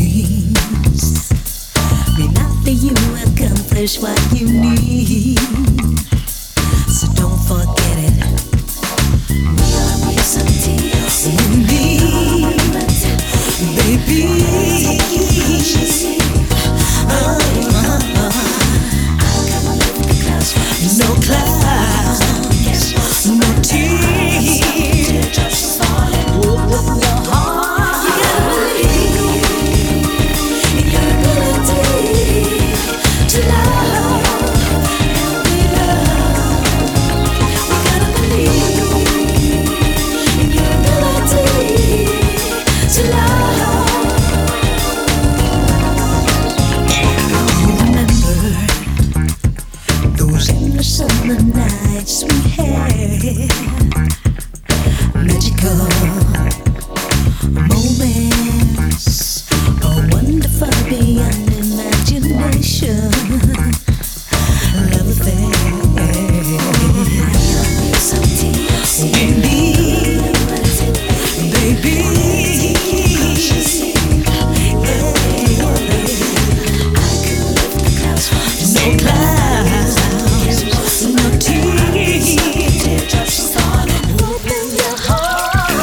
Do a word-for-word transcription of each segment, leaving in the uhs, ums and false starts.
dreams may not let you accomplish what you need. So don't forget it. We all need some T L C. We need, baby. Oh, oh, oh. No clouds, no tears. Open your heart. You gotta believe in your ability to love and be loved. You gotta believe in your ability to love. You remember those endless summer nights we had, magical moments, oh wonderful beyond imagination, love affair. Some T L C, indeed, baby. No clouds, no tears. Open your heart.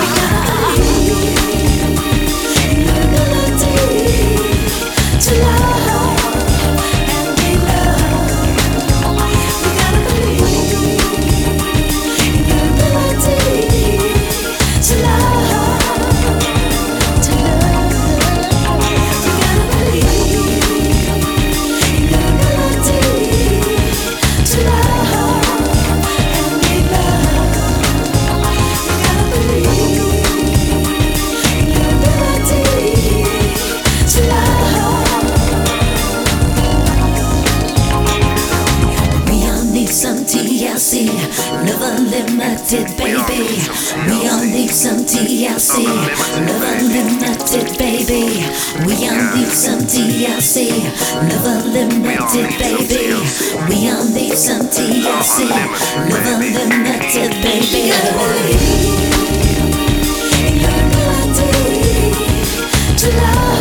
Your ability to love and be loved. You gotta believe in your ability to love, to love. You gotta believe in your ability to love and be loved. You gotta believe in your ability to love. We all need some T L C, love unlimited, baby. We all need some T L C, love unlimited, baby. We all need some T L C, love unlimited, baby. We all need some T L C, love unlimited, baby. You gotta believe in your ability to love.